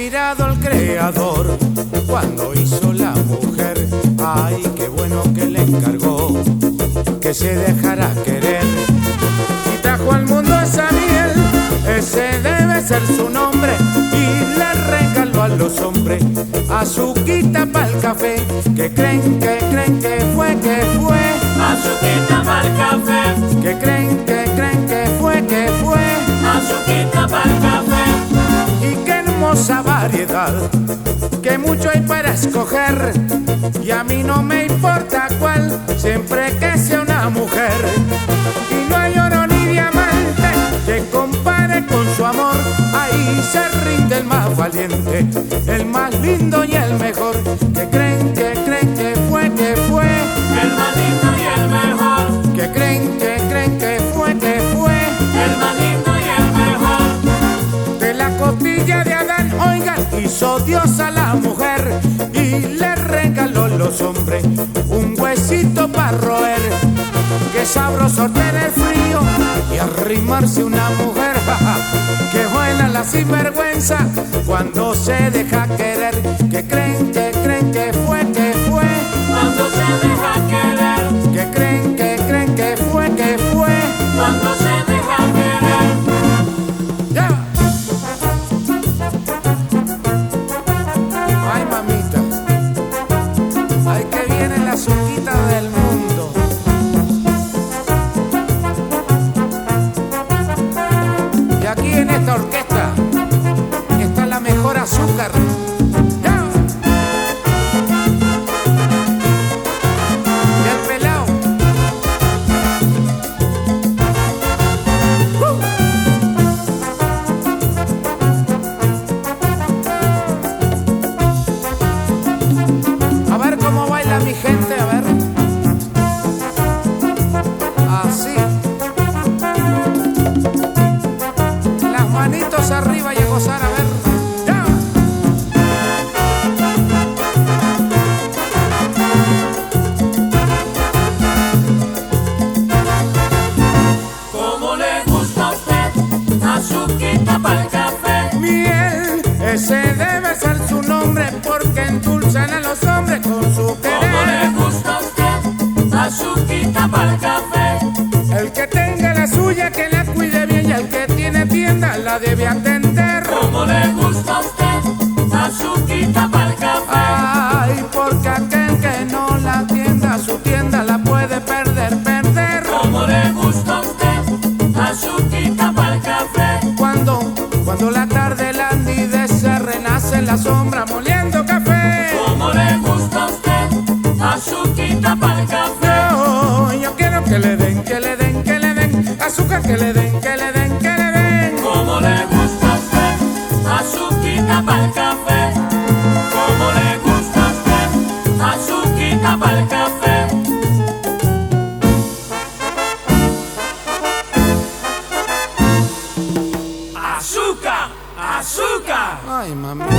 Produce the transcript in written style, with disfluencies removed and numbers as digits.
mirado al creador cuando hizo la mujer. Ay, qué bueno que le encargó que se dejara querer y trajo al mundo esa miel. Ese debe ser su nombre y le regaló a los hombres azuquita pa'l café. Que creen que fue azuquita pa'l café. que creen que fue Azuquita pa'l café. y qué hermosa variedad, que mucho hay para escoger y a mí no me importa cuál, siempre que sea una mujer. Y no hay oro ni diamante que compare con su amor, ahí se rinde el más valiente, el más lindo y el mejor. Que creen que fue El más lindo y el mejor. que creen que fue El más lindo y el mejor. de la costilla de Adán. Oigan, hizo Dios a la mujer y le regaló a los hombres un huesito para roer. Qué sabroso tener frío y arrimarse una mujer, que buena la sinvergüenza cuando se deja querer. Que creen que fue Cuando se deja querer. que creen que fue Cuando se deja querer. ya. Ay, mamita, ay, que viene la azuquita del mundo. Y aquí en esta orquesta está la mejor azúcar. ¡Ya! Y el pelao. A ver cómo baila mi gente, a ver. Así. Las manitos arriba y a gozar, a ver. ¡Ya! ¿Cómo le gusta a usted? Azuquita pa'l café. Miel, ese debe ser su nombre porque endulzan a los hombres con su ¿Cómo le querer. gusta a usted? Azuquita pa'l café. El que tenga la suya que la cuide bien y el que tiene tienda la debe atender. ¿Cómo le gusta a usted? Azuquita pa'l café. Ay, porque aquel que no la atienda, su tienda la puede perder. ¿Cómo le gusta a usted? Azuquita pa'l café. Cuando la tarde landidece, renace en la sombra moliendo café. ¿Cómo le gusta a usted? Azuquita pa'l café. Yo quiero que le den azúcar, que le den. ¿Cómo le gusta a usted? Azuquita pa'l café. ¿Cómo le gusta a usted? Azuquita pa'l café. Azúcar, azúcar. Ay, mami.